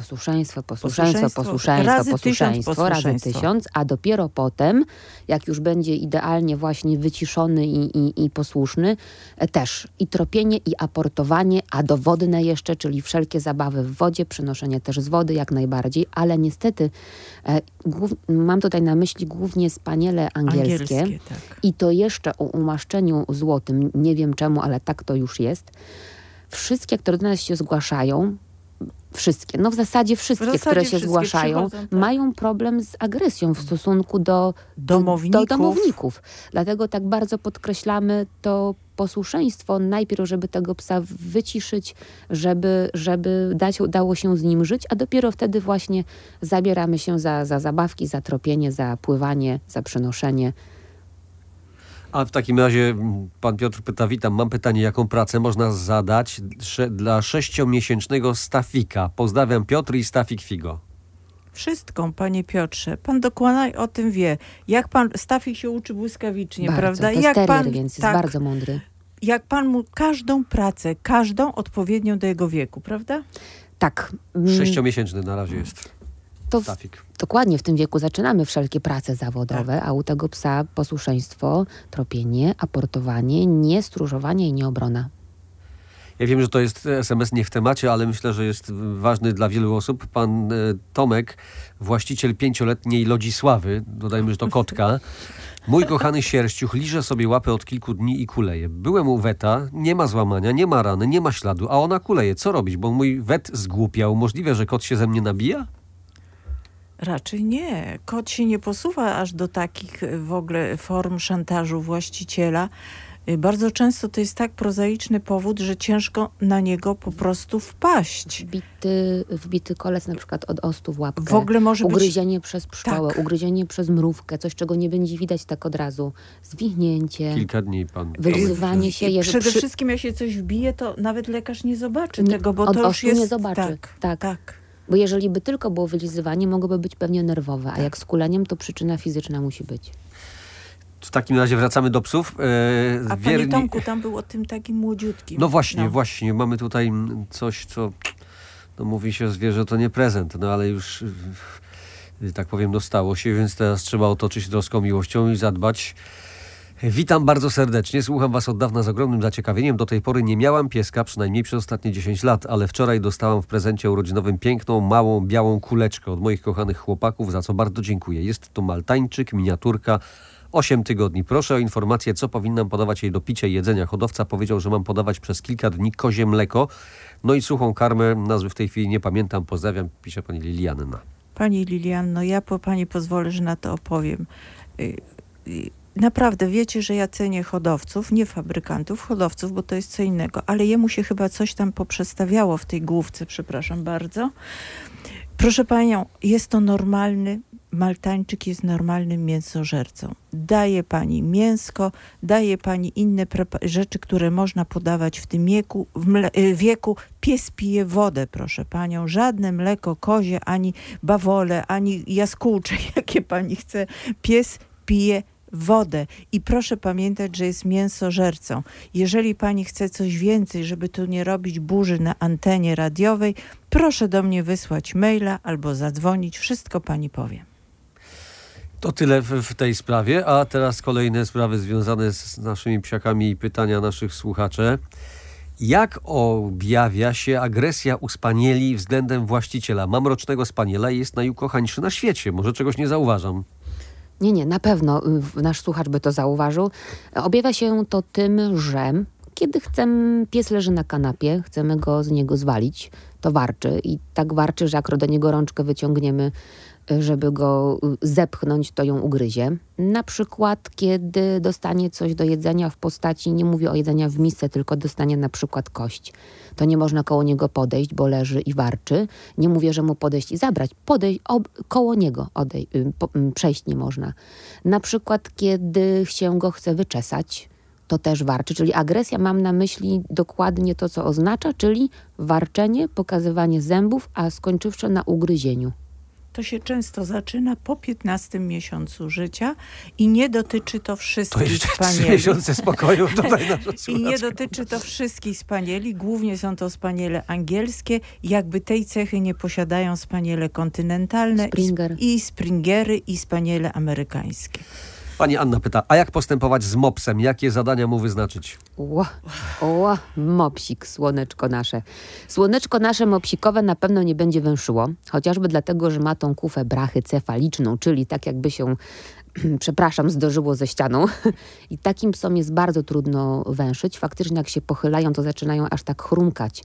S3: razy 1000, a dopiero potem, jak już będzie idealnie właśnie wyciszony i posłuszny, też i tropienie, i aportowanie, a dowodne jeszcze, czyli wszelkie zabawy w wodzie, przynoszenie też z wody jak najbardziej, ale niestety mam tutaj na myśli głównie spaniele angielskie
S2: tak.
S3: I to jeszcze o umaszczeniu złotym, nie wiem czemu, ale tak to już jest. Wszystkie, które do nas się zgłaszają, w zasadzie wszystkie, które się zgłaszają, mają problem z agresją w stosunku do domowników. Dlatego tak bardzo podkreślamy to posłuszeństwo, najpierw, żeby tego psa wyciszyć, żeby dało się z nim żyć, a dopiero wtedy właśnie zabieramy się za zabawki, za tropienie, za pływanie, za przenoszenie.
S1: A w takim razie pan Piotr pyta, witam, mam pytanie, jaką pracę można zadać dla 6-miesięcznego Stafika? Pozdrawiam, Piotr i Stafik Figo.
S2: Wszystką, panie Piotrze. Pan dokładnie o tym wie. Jak pan, Stafik się uczy błyskawicznie,
S3: bardzo,
S2: prawda?
S3: To jest terrier, więc jest bardzo mądry.
S2: Jak pan mu każdą pracę, każdą odpowiednią do jego wieku, prawda?
S3: Tak.
S1: 6-miesięczny na razie jest.
S3: To dokładnie w tym wieku zaczynamy wszelkie prace zawodowe, a u tego psa posłuszeństwo, tropienie, aportowanie, nie stróżowanie i nie obrona.
S1: Ja wiem, że to jest SMS nie w temacie, ale myślę, że jest ważny dla wielu osób. Pan Tomek, właściciel 5-letniej Lodzisławy, dodajmy, że to kotka. Mój kochany sierściuch liże sobie łapę od kilku dni i kuleje. Byłem u weta, nie ma złamania, nie ma rany, nie ma śladu, a ona kuleje. Co robić? Bo mój wet zgłupiał. Możliwe, że kot się ze mnie nabija?
S2: Raczej nie. Kot się nie posuwa aż do takich w ogóle form szantażu właściciela. Bardzo często to jest tak prozaiczny powód, że ciężko na niego po prostu wpaść.
S3: Wbity kolec na przykład od ostu w łapkę.
S2: W ogóle może
S3: ugryzienie przez pszczołę, ugryzienie przez mrówkę, coś czego nie będzie widać tak od razu. Zwichnięcie.
S1: Kilka dni pan.
S3: Wylizywanie się.
S2: Przede wszystkim jak się coś wbije, to nawet lekarz nie zobaczy tego, bo
S3: od
S2: to już
S3: ostu
S2: jest...
S3: nie zobaczy. Tak. Bo jeżeli by tylko było wylizywanie, mogłoby być pewnie nerwowe, a jak z kuleniem, to przyczyna fizyczna musi być.
S1: W takim razie wracamy do psów.
S2: A panie Tomku, tam był o tym takim młodziutkim.
S1: No właśnie. Mamy tutaj coś, co mówi się, zwierzę to nie prezent, ale już, tak powiem, stało się, więc teraz trzeba otoczyć troską, miłością i zadbać. Witam bardzo serdecznie, słucham was od dawna z ogromnym zaciekawieniem. Do tej pory nie miałam pieska, przynajmniej przez ostatnie 10 lat, ale wczoraj dostałam w prezencie urodzinowym piękną, małą, białą kuleczkę od moich kochanych chłopaków, za co bardzo dziękuję. Jest to maltańczyk, miniaturka, 8 tygodni. Proszę o informację, co powinnam podawać jej do picia i jedzenia. Hodowca powiedział, że mam podawać przez kilka dni kozie mleko, no i suchą karmę, nazwy w tej chwili nie pamiętam. Pozdrawiam, pisze pani Lilianna.
S2: Pani Lilianno, ja pani pozwolę, że na to opowiem. naprawdę wiecie, że ja cenię hodowców, nie fabrykantów, hodowców, bo to jest co innego, ale jemu się chyba coś tam poprzestawiało w tej główce, przepraszam bardzo. Proszę panią, jest to normalny, Maltańczyk jest normalnym mięsożercą. Daje pani mięsko, daje pani inne rzeczy, które można podawać w tym wieku. Pies pije wodę, proszę panią. Żadne mleko kozie, ani bawole, ani jaskółcze, jakie pani chce. Pies pije wodę. I proszę pamiętać, że jest mięsożercą. Jeżeli pani chce coś więcej, żeby tu nie robić burzy na antenie radiowej, proszę do mnie wysłać maila albo zadzwonić. Wszystko pani powiem.
S1: To tyle w tej sprawie, a teraz kolejne sprawy związane z naszymi psiakami i pytania naszych słuchaczy. Jak objawia się agresja u spanieli względem właściciela? Mam rocznego spaniela i jest najukochańszy na świecie. Może czegoś nie zauważam.
S3: Nie, na pewno nasz słuchacz by to zauważył. Objawia się to tym, że kiedy pies leży na kanapie, chcemy go z niego zwalić, to warczy i tak warczy, że jak do niego rączkę wyciągniemy, żeby go zepchnąć, to ją ugryzie. Na przykład, kiedy dostanie coś do jedzenia w postaci, nie mówię o jedzenia w misce, tylko dostanie na przykład kość. To nie można koło niego podejść, bo leży i warczy. Nie mówię, że mu podejść i zabrać. Koło niego przejść nie można. Na przykład, kiedy się go chce wyczesać, to też warczy. Czyli agresja, mam na myśli dokładnie to, co oznacza, czyli warczenie, pokazywanie zębów, a skończywszy na ugryzieniu.
S2: To się często zaczyna po 15 miesiącu życia i nie dotyczy to wszystkich
S1: to jeszcze
S2: spanieli.
S1: 3 miesiące spokoju tutaj
S2: I nie dotyczy to wszystkich spanieli. Głównie są to spaniele angielskie. Jakby tej cechy nie posiadają spaniele kontynentalne i springery i spaniele amerykańskie.
S1: Pani Anna pyta, a jak postępować z mopsem? Jakie zadania mu wyznaczyć?
S3: Mopsik, słoneczko nasze. Słoneczko nasze mopsikowe na pewno nie będzie węszyło, chociażby dlatego, że ma tą kufę brachy cefaliczną, czyli tak jakby się, zderzyło ze ścianą. I takim psom jest bardzo trudno węszyć. Faktycznie jak się pochylają, to zaczynają aż tak chrumkać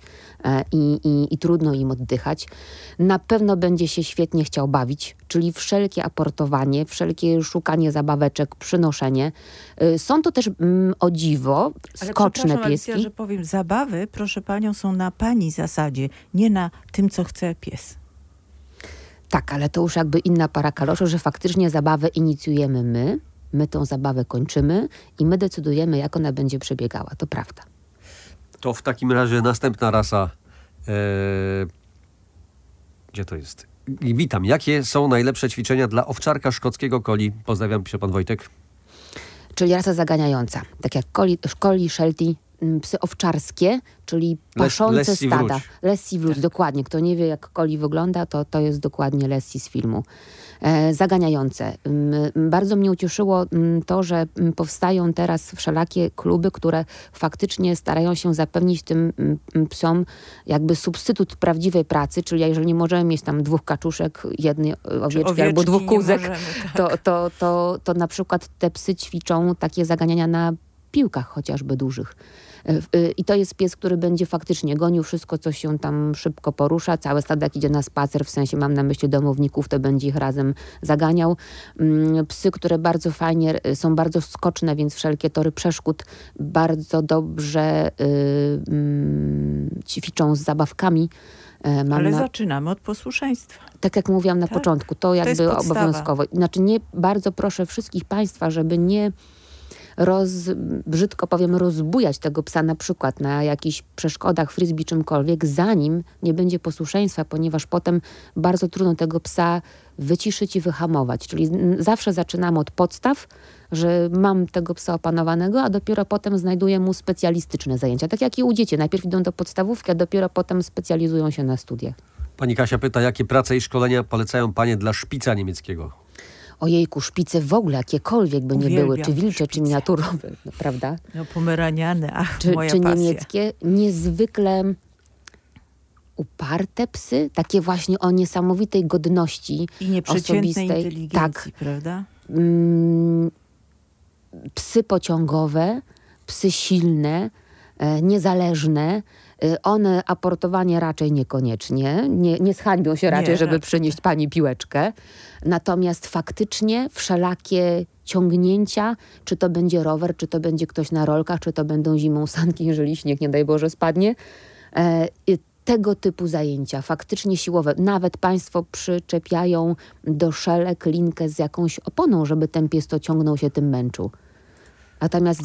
S3: i trudno im oddychać. Na pewno będzie się świetnie chciał bawić, czyli wszelkie aportowanie, wszelkie szukanie zabaweczek, przynoszenie. Są to też o dziwo skoczne pieski.
S2: Alicja, że powiem, zabawy, proszę panią, są na pani zasadzie, nie na tym, co chce pies.
S3: Tak, ale to już jakby inna para kaloszy, że faktycznie zabawę inicjujemy my tą zabawę kończymy i my decydujemy, jak ona będzie przebiegała. To prawda.
S1: To w takim razie następna rasa. Gdzie to jest? Witam. Jakie są najlepsze ćwiczenia dla owczarka szkockiego Collie? Pozdrawiam, pisze pan Wojtek.
S3: Czyli rasa zaganiająca. Tak jak Collie, Sheltie, psy owczarskie, czyli paszące stada. Lassie wróć, dokładnie. Kto nie wie, jak Collie wygląda, to jest dokładnie Lassie z filmu. Zaganiające. Bardzo mnie ucieszyło to, że powstają teraz wszelakie kluby, które faktycznie starają się zapewnić tym psom jakby substytut prawdziwej pracy, czyli jeżeli nie możemy mieć tam 2 kaczuszek, jednej owieczki albo 2 kózek, to na przykład te psy ćwiczą takie zaganiania na piłkach chociażby dużych. I to jest pies, który będzie faktycznie gonił wszystko, co się tam szybko porusza. Całe stado, jak idzie na spacer, w sensie mam na myśli domowników, to będzie ich razem zaganiał. Psy, które bardzo fajnie, są bardzo skoczne, więc wszelkie tory przeszkód bardzo dobrze ćwiczą z zabawkami.
S2: Zaczynamy od posłuszeństwa.
S3: Tak jak mówiłam na początku, to jakby obowiązkowo. Znaczy nie bardzo proszę wszystkich państwa, żeby nie brzydko powiem, rozbujać tego psa na przykład na jakichś przeszkodach, frisbee, czymkolwiek, zanim nie będzie posłuszeństwa, ponieważ potem bardzo trudno tego psa wyciszyć i wyhamować. Czyli zawsze zaczynamy od podstaw, że mam tego psa opanowanego, a dopiero potem znajduję mu specjalistyczne zajęcia. Tak jak i u dzieci. Najpierw idą do podstawówki, a dopiero potem specjalizują się na studiach.
S1: Pani Kasia pyta, jakie prace i szkolenia polecają panie dla szpica niemieckiego?
S3: Ojejku, szpice w ogóle, jakiekolwiek by nie były, czy wilcze, czy miniaturowe, no, prawda?
S2: No pomeraniane, moja
S3: czy
S2: pasja.
S3: niemieckie, niezwykle uparte psy, takie właśnie o niesamowitej godności
S2: i nieprzeciętnej
S3: osobistej.
S2: Inteligencji, prawda?
S3: Psy pociągowe, psy silne, niezależne. One aportowanie raczej niekoniecznie. Nie zhańbią się raczej, żeby przynieść pani piłeczkę. Natomiast faktycznie wszelakie ciągnięcia, czy to będzie rower, czy to będzie ktoś na rolkach, czy to będą zimą sanki, jeżeli śnieg, nie daj Boże, spadnie. Tego typu zajęcia, faktycznie siłowe. Nawet państwo przyczepiają do szelek linkę z jakąś oponą, żeby ten pies to ciągnął się tym męczył. Natomiast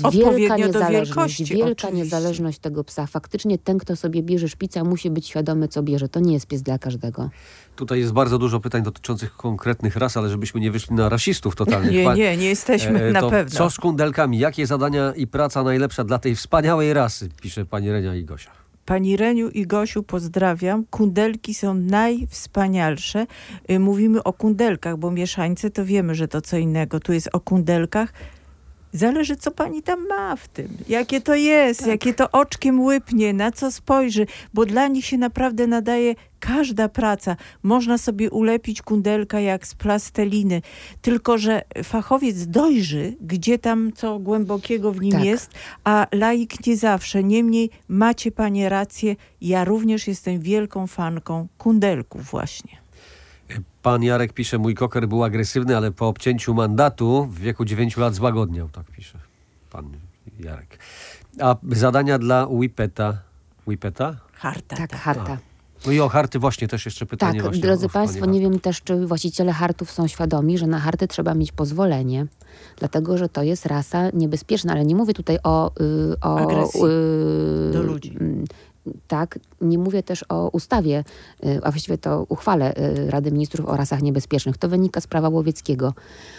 S3: wielka niezależność tego psa. Faktycznie ten, kto sobie bierze szpica, musi być świadomy, co bierze. To nie jest pies dla każdego.
S1: Tutaj jest bardzo dużo pytań dotyczących konkretnych ras, ale żebyśmy nie wyszli na rasistów totalnych.
S2: Nie jesteśmy na pewno.
S1: Co z kundelkami? Jakie zadania i praca najlepsza dla tej wspaniałej rasy? Pisze pani Renia i Gosia.
S2: Pani Reniu i Gosiu, pozdrawiam. Kundelki są najwspanialsze. Mówimy o kundelkach, bo mieszańce to wiemy, że to co innego. Tu jest o kundelkach. Zależy, co pani tam ma w tym. Jakie to jest, jakie to oczkiem łypnie, na co spojrzy, bo dla nich się naprawdę nadaje każda praca. Można sobie ulepić kundelka jak z plasteliny. Tylko że fachowiec dojrzy, gdzie tam co głębokiego w nim jest, a laik nie zawsze. Niemniej macie panie rację, ja również jestem wielką fanką kundelków właśnie.
S1: Pan Jarek pisze, mój koker był agresywny, ale po obcięciu mandatu w wieku 9 lat złagodniał. Tak pisze pan Jarek. A zadania dla Whippeta?
S2: Harta.
S3: Tak, harta.
S1: No i o harty właśnie też jeszcze pytanie.
S3: Tak,
S1: właśnie
S3: drodzy państwo, nie wiem też, czy właściciele hartów są świadomi, że na harty trzeba mieć pozwolenie, dlatego, że to jest rasa niebezpieczna, ale nie mówię tutaj o
S2: agresji do ludzi.
S3: Tak, nie mówię też o ustawie, a właściwie to uchwale Rady Ministrów o rasach niebezpiecznych. To wynika z prawa łowieckiego.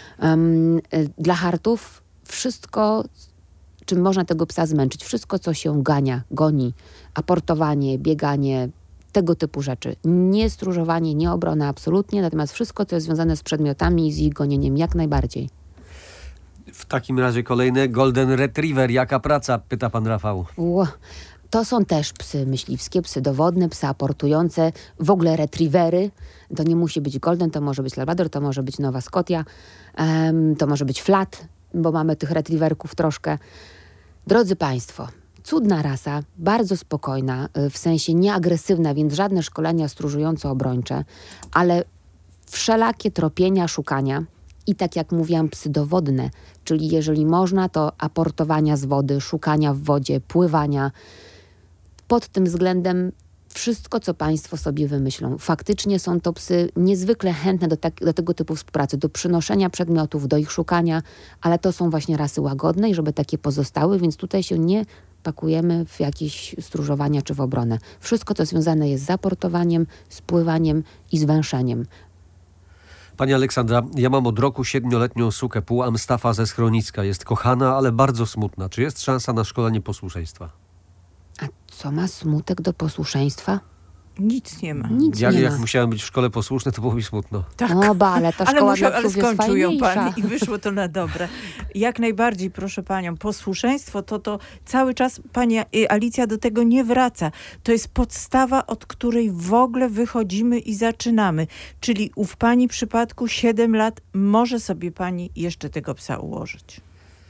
S3: Dla hartów wszystko, czym można tego psa zmęczyć, wszystko, co się goni, aportowanie, bieganie, tego typu rzeczy. Nie stróżowanie, nie obrona absolutnie, natomiast wszystko, co jest związane z przedmiotami i z ich gonieniem, jak najbardziej.
S1: W takim razie kolejne Golden Retriever. Jaka praca? Pyta pan Rafał.
S3: To są też psy myśliwskie, psy dowodne, psy aportujące, w ogóle retrievery. To nie musi być golden, to może być labrador, to może być Nowa Scotia, to może być flat, bo mamy tych retrieverków troszkę. Drodzy państwo, cudna rasa, bardzo spokojna, w sensie nieagresywna, więc żadne szkolenia stróżująco-obrończe, ale wszelakie tropienia, szukania i tak jak mówiłam, psy dowodne, czyli jeżeli można, to aportowania z wody, szukania w wodzie, pływania. Pod tym względem wszystko, co państwo sobie wymyślą. Faktycznie są to psy niezwykle chętne do tego typu współpracy, do przynoszenia przedmiotów, do ich szukania, ale to są właśnie rasy łagodne i żeby takie pozostały, więc tutaj się nie pakujemy w jakieś stróżowania czy w obronę. Wszystko, co związane jest z aportowaniem, z pływaniem i z węszeniem.
S1: Pani Aleksandra, ja mam od roku 7-letnią sukę pół Amstaffa ze Schronicka. Jest kochana, ale bardzo smutna. Czy jest szansa na szkolenie posłuszeństwa?
S3: A co ma smutek do posłuszeństwa?
S2: Nic nie ma.
S1: Jak musiałem być w szkole posłuszny, to było mi smutno.
S2: Tak.
S3: Ale ta szkoła dla psów jest
S2: skończył ją
S3: fajniejsza.
S2: pani i wyszło to na dobre. Jak najbardziej, proszę panią, posłuszeństwo to cały czas pani Alicja do tego nie wraca. To jest podstawa, od której w ogóle wychodzimy i zaczynamy. Czyli w pani przypadku 7 lat może sobie pani jeszcze tego psa ułożyć.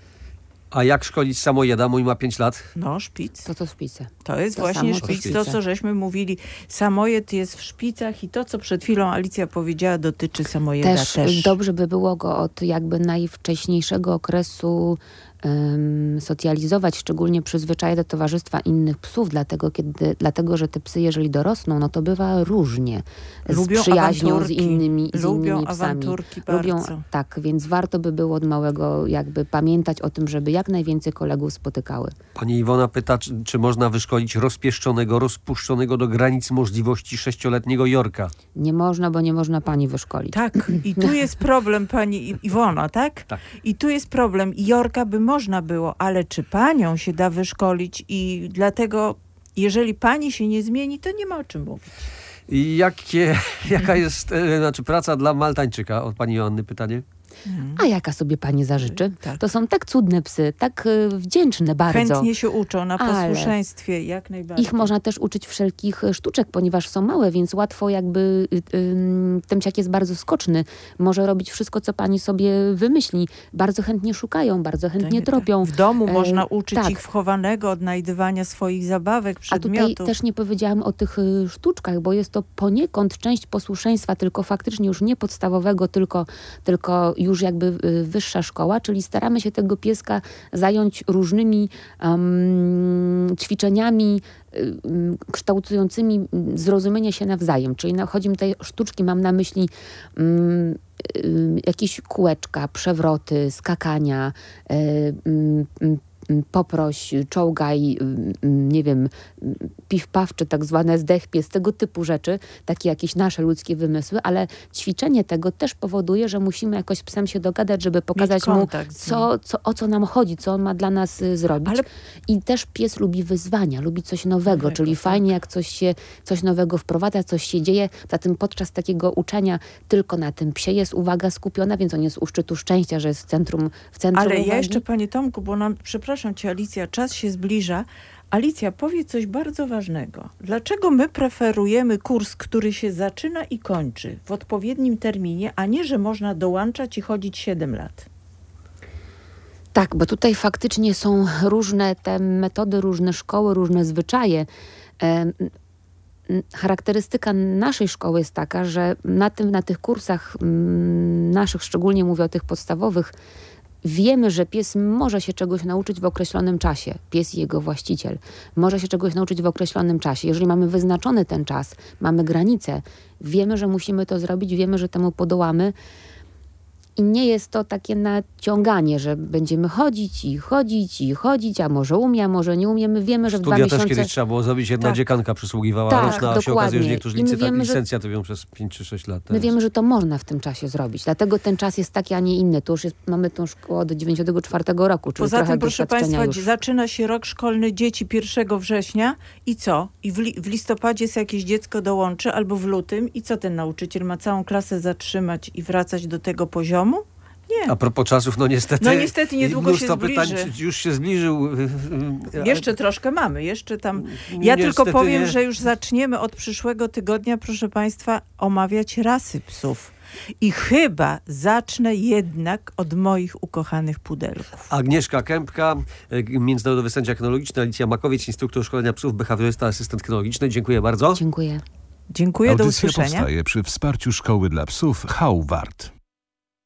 S1: A jak szkolić samojeda? Mój ma 5 lat.
S2: No, szpic.
S3: To szpice.
S2: To jest właśnie szpic. To, co żeśmy mówili. Samojed jest w szpicach i to, co przed chwilą Alicja powiedziała, dotyczy samojeda też.
S3: Dobrze by było go od jakby najwcześniejszego okresu socjalizować, szczególnie przyzwyczaja do towarzystwa innych psów, dlatego, że te psy, jeżeli dorosną, no to bywa różnie.
S2: Lubią
S3: z przyjaźnią
S2: awanturki.
S3: z innymi
S2: Lubią
S3: psami.
S2: awanturki bardzo.
S3: Tak, więc warto by było od małego jakby pamiętać o tym, żeby jak najwięcej kolegów spotykały.
S1: Pani Iwona pyta, czy można wyszkolić rozpieszczonego, rozpuszczonego do granic możliwości 6-letniego Yorka?
S3: Nie można, bo nie można pani wyszkolić.
S2: Tak, i tu jest problem, pani Iwono, tak?
S1: Tak.
S2: I tu jest problem. Yorka by można było, ale czy panią się da wyszkolić i dlatego, jeżeli pani się nie zmieni, to nie ma o czym mówić.
S1: I jaka jest praca dla Maltańczyka? Od pani Joanny pytanie.
S3: A jaka sobie pani zażyczy?
S2: Tak.
S3: To są tak cudne psy, tak wdzięczne bardzo.
S2: Chętnie się uczą na posłuszeństwie, jak najbardziej.
S3: Ich można też uczyć wszelkich sztuczek, ponieważ są małe, więc łatwo jakby ten psiak jest bardzo skoczny. Może robić wszystko, co pani sobie wymyśli. Bardzo chętnie szukają, bardzo chętnie tropią.
S2: W domu można uczyć ich wchowanego, odnajdywania swoich zabawek, przedmiotów.
S3: A tutaj też nie powiedziałam o tych sztuczkach, bo jest to poniekąd część posłuszeństwa, tylko faktycznie już nie podstawowego, tylko już już jakby wyższa szkoła, czyli staramy się tego pieska zająć różnymi ćwiczeniami kształtującymi zrozumienie się nawzajem. Czyli chodzi mi tutaj o sztuczki, mam na myśli jakieś kółeczka, przewroty, skakania, poproś, czołgaj, nie wiem, piw-paw, czy tak zwane zdech pies, tego typu rzeczy, takie jakieś nasze ludzkie wymysły, ale ćwiczenie tego też powoduje, że musimy jakoś z psem się dogadać, żeby pokazać mu, o co nam chodzi, co on ma dla nas zrobić. I też pies lubi wyzwania, lubi coś nowego, czyli fajnie, jak coś nowego wprowadza, coś się dzieje. Zatem podczas takiego uczenia tylko na tym psie jest uwaga skupiona, więc on jest u szczytu szczęścia, że jest w centrum
S2: Ale
S3: uwagi.
S2: ja jeszcze, panie Tomku, bo przepraszam cię, Alicja, czas się zbliża. Alicja, powiedz coś bardzo ważnego. Dlaczego my preferujemy kurs, który się zaczyna i kończy w odpowiednim terminie, a nie, że można dołączać i chodzić 7 lat?
S3: Tak, bo tutaj faktycznie są różne te metody, różne szkoły, różne zwyczaje. Charakterystyka naszej szkoły jest taka, że na tych kursach naszych, szczególnie mówię o tych podstawowych, wiemy, że pies może się czegoś nauczyć w określonym czasie. Pies i jego właściciel może się czegoś nauczyć w określonym czasie. Jeżeli mamy wyznaczony ten czas, mamy granicę, wiemy, że musimy to zrobić, wiemy, że temu podołamy. I nie jest to takie naciąganie, że będziemy chodzić, a może umie, a może nie umie. My wiemy, że w 2 miesiące...
S1: Studia też kiedyś trzeba było zrobić, jedna dziekanka przysługiwała roczna, a się okazuje, że niektórzy licencjat robią przez 5 czy 6 lat.
S3: My wiemy, że to można w tym czasie zrobić. Dlatego ten czas jest taki, a nie inny. To już mamy tą szkołę do 94 roku, czyli
S2: Poza
S3: trochę
S2: tym, proszę państwa,
S3: już.
S2: zaczyna się rok szkolny dzieci 1 września i co? I w listopadzie jakieś dziecko dołączy albo w lutym i co ten nauczyciel ma całą klasę zatrzymać i wracać do tego poziomu? Nie.
S1: A propos czasów, niestety
S2: niedługo się zbliży.
S1: pytań już się zbliżył.
S2: Jeszcze troszkę mamy, jeszcze tam. Ja tylko powiem, że już zaczniemy od przyszłego tygodnia, proszę państwa, omawiać rasy psów. I chyba zacznę jednak od moich ukochanych pudelków.
S1: Agnieszka Kępka, międzynarodowy sędzia kynologiczny, Alicja Makowiec, instruktor szkolenia psów, behawiorysta, asystent kynologiczny. Dziękuję bardzo.
S3: Dziękuję.
S2: Dziękuję, do usłyszenia.
S4: Audycja powstaje przy wsparciu Szkoły dla Psów Howard.